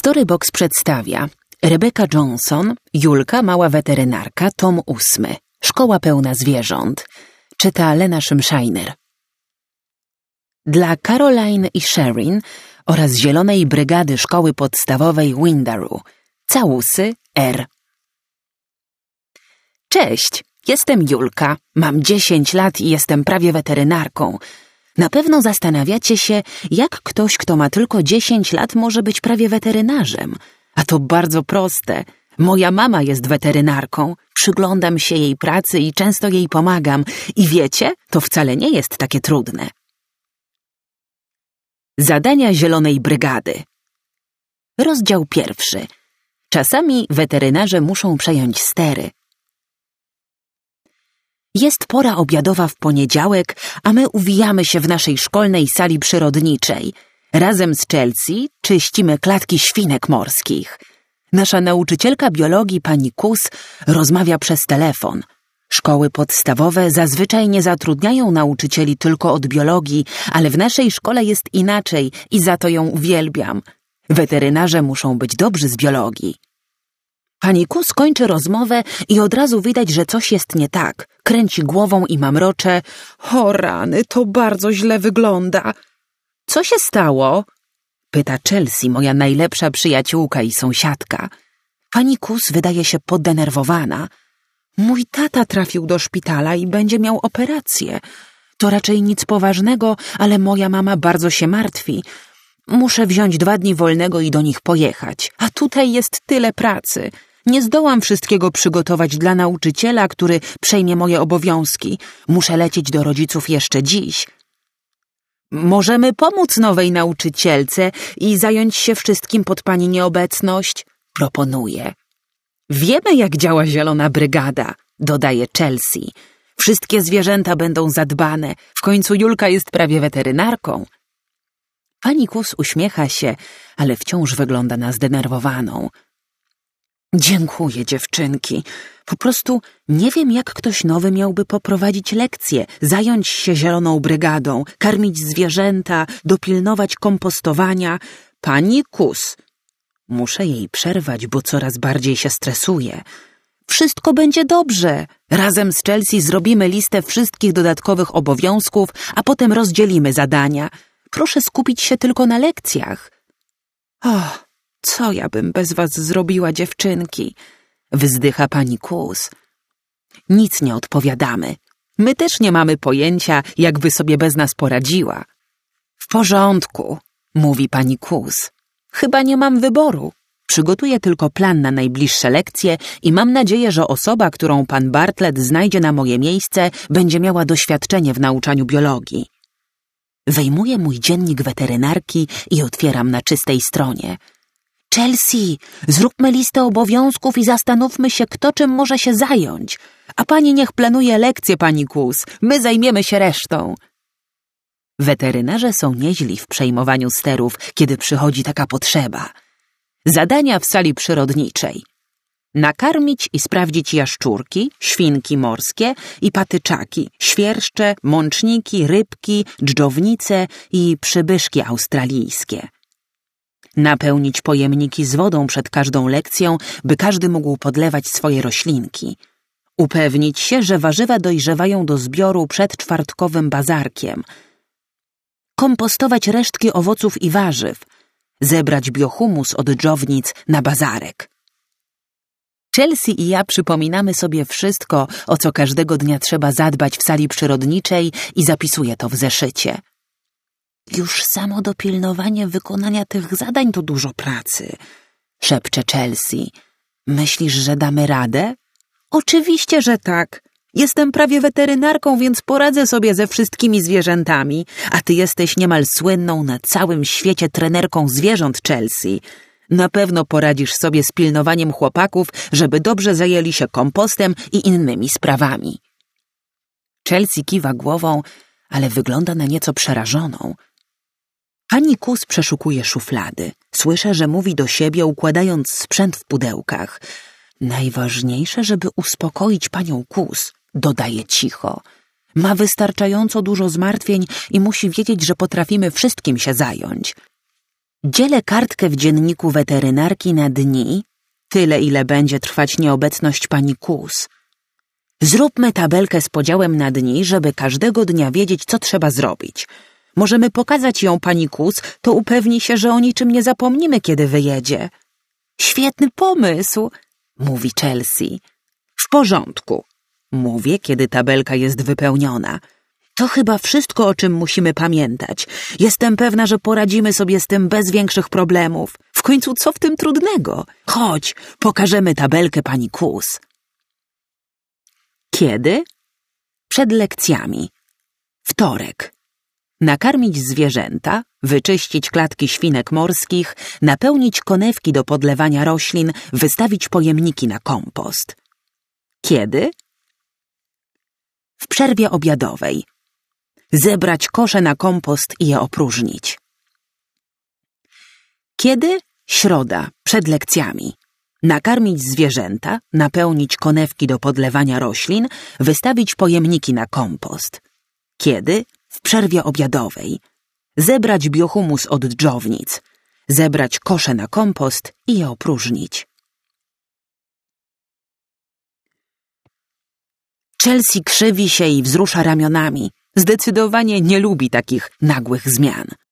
Storybox przedstawia Rebecca Johnson, Julka, mała weterynarka, tom 8. Szkoła pełna zwierząt. Czyta Lena Szymszajner. Dla Caroline i Sherin oraz Zielonej Brygady Szkoły Podstawowej Windaroo. Całusy R. Cześć, jestem Julka, mam 10 lat i jestem prawie weterynarką. Na pewno zastanawiacie się, jak ktoś, kto ma tylko 10 lat, może być prawie weterynarzem. A to bardzo proste. Moja mama jest weterynarką, przyglądam się jej pracy i często jej pomagam. I wiecie, to wcale nie jest takie trudne. Zadania Zielonej Brygady. Rozdział 1. Czasami weterynarze muszą przejąć stery. Jest pora obiadowa w poniedziałek, a my uwijamy się w naszej szkolnej sali przyrodniczej. Razem z Chelsea czyścimy klatki świnek morskich. Nasza nauczycielka biologii, pani Kus, rozmawia przez telefon. Szkoły podstawowe zazwyczaj nie zatrudniają nauczycieli tylko od biologii, ale w naszej szkole jest inaczej i za to ją uwielbiam. Weterynarze muszą być dobrzy z biologii. Pani Kus kończy rozmowę i od razu widać, że coś jest nie tak. Kręci głową i mamrocze. O rany, to bardzo źle wygląda. Co się stało? Pyta Chelsea, moja najlepsza przyjaciółka i sąsiadka. Pani Kus wydaje się podenerwowana. Mój tata trafił do szpitala i będzie miał operację. To raczej nic poważnego, ale moja mama bardzo się martwi. Muszę wziąć 2 dni wolnego i do nich pojechać. A tutaj jest tyle pracy. Nie zdołam wszystkiego przygotować dla nauczyciela, który przejmie moje obowiązki. Muszę lecieć do rodziców jeszcze dziś. Możemy pomóc nowej nauczycielce i zająć się wszystkim pod pani nieobecność? Proponuję. Wiemy, jak działa Zielona Brygada, dodaje Chelsea. Wszystkie zwierzęta będą zadbane. W końcu Julka jest prawie weterynarką. Pani Kus uśmiecha się, ale wciąż wygląda na zdenerwowaną. Dziękuję, dziewczynki. Po prostu nie wiem, jak ktoś nowy miałby poprowadzić lekcje, zająć się Zieloną Brygadą, karmić zwierzęta, dopilnować kompostowania. Pani Kus. Muszę jej przerwać, bo coraz bardziej się stresuje. Wszystko będzie dobrze. Razem z Chelsea zrobimy listę wszystkich dodatkowych obowiązków, a potem rozdzielimy zadania. Proszę skupić się tylko na lekcjach. Och, co ja bym bez was zrobiła, dziewczynki? Wzdycha pani Kus. Nic nie odpowiadamy. My też nie mamy pojęcia, jak by sobie bez nas poradziła. W porządku, mówi pani Kus. Chyba nie mam wyboru. Przygotuję tylko plan na najbliższe lekcje i mam nadzieję, że osoba, którą pan Bartlett znajdzie na moje miejsce, będzie miała doświadczenie w nauczaniu biologii. Wyjmuję mój dziennik weterynarki i otwieram na czystej stronie. Chelsea, zróbmy listę obowiązków i zastanówmy się, kto czym może się zająć. A pani niech planuje lekcje, pani Kus. My zajmiemy się resztą. Weterynarze są nieźli w przejmowaniu sterów, kiedy przychodzi taka potrzeba. Zadania w sali przyrodniczej. Nakarmić i sprawdzić jaszczurki, świnki morskie i patyczaki, świerszcze, mączniki, rybki, dżdżownice i przybyszki australijskie. Napełnić pojemniki z wodą przed każdą lekcją, by każdy mógł podlewać swoje roślinki. Upewnić się, że warzywa dojrzewają do zbioru przed czwartkowym bazarkiem. Kompostować resztki owoców i warzyw. Zebrać biohumus od dżdżownic na bazarek. Chelsea i ja przypominamy sobie wszystko, o co każdego dnia trzeba zadbać w sali przyrodniczej i zapisuję to w zeszycie. Już samo dopilnowanie wykonania tych zadań to dużo pracy, szepcze Chelsea. Myślisz, że damy radę? Oczywiście, że tak. Jestem prawie weterynarką, więc poradzę sobie ze wszystkimi zwierzętami, a ty jesteś niemal słynną na całym świecie trenerką zwierząt, Chelsea. Na pewno poradzisz sobie z pilnowaniem chłopaków, żeby dobrze zajęli się kompostem i innymi sprawami. Chelsea kiwa głową, ale wygląda na nieco przerażoną. Pani Kus przeszukuje szuflady. Słyszę, że mówi do siebie, układając sprzęt w pudełkach. Najważniejsze, żeby uspokoić panią Kus, dodaje cicho. Ma wystarczająco dużo zmartwień i musi wiedzieć, że potrafimy wszystkim się zająć. Dzielę kartkę w dzienniku weterynarki na dni, tyle ile będzie trwać nieobecność pani Kus. Zróbmy tabelkę z podziałem na dni, żeby każdego dnia wiedzieć, co trzeba zrobić. Możemy pokazać ją pani Kus, to upewni się, że o niczym nie zapomnimy, kiedy wyjedzie. Świetny pomysł, mówi Chelsea. W porządku, mówię, kiedy tabelka jest wypełniona. To chyba wszystko, o czym musimy pamiętać. Jestem pewna, że poradzimy sobie z tym bez większych problemów. W końcu co w tym trudnego? Chodź, pokażemy tabelkę pani Kus. Kiedy? Przed lekcjami. Wtorek. Nakarmić zwierzęta, wyczyścić klatki świnek morskich, napełnić konewki do podlewania roślin, wystawić pojemniki na kompost. Kiedy? W przerwie obiadowej. Zebrać kosze na kompost i je opróżnić. Kiedy? Środa, przed lekcjami. Nakarmić zwierzęta, napełnić konewki do podlewania roślin, wystawić pojemniki na kompost. Kiedy? W przerwie obiadowej. Zebrać biohumus od dżownic. Zebrać kosze na kompost i je opróżnić. Chelsea krzywi się i wzrusza ramionami. Zdecydowanie nie lubi takich nagłych zmian.